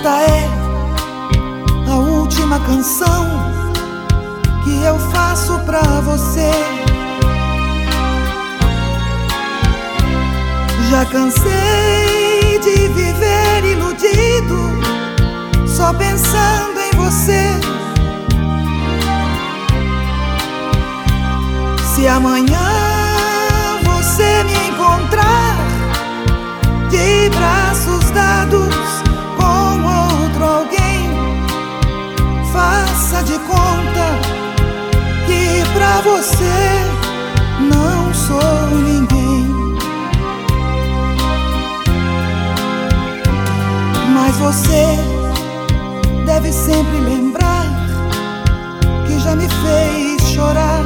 Esta é a última canção que eu faço pra você. Já cansei de viver iludido, só pensando em você. Se amanhã você me encontrar de braços dados com outro alguém, faça de conta que pra você não sou ninguém. Mas você deve sempre lembrar que já me fez chorar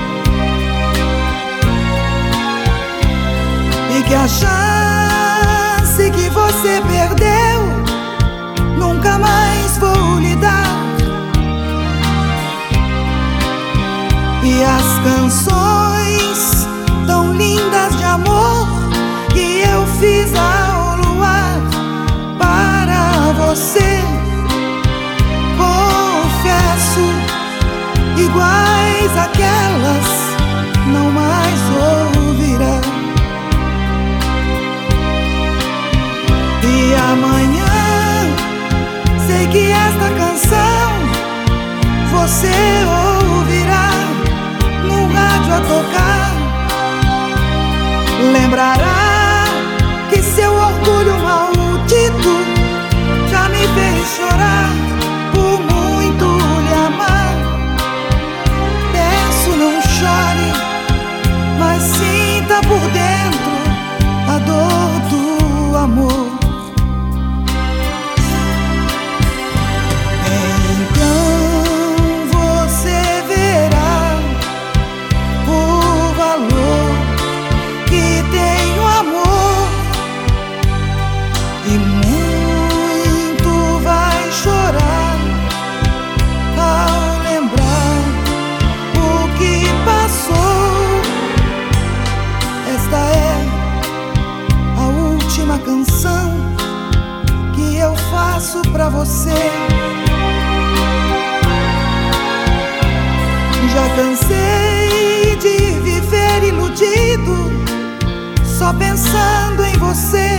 e que a chance que você perdeu nunca mais vou lhe dar. E as canções tão lindas de amor que eu fiz ao luar para você, confesso, iguais àquelas não mais ouvirá. E amanhã sei que esta canção você ouvirá no rádio a tocar. Lembrará que seu orgulho maldito já me fez chorar por muito lhe amar. Peço, não chore, mas sinta por dentro a dor do amor. Então você verá o valor que tem o amor, e muito vai chorar ao lembrar o que passou. Esta é a última canção que eu faço pra você. Já cansei de viver iludido, só pensando em você.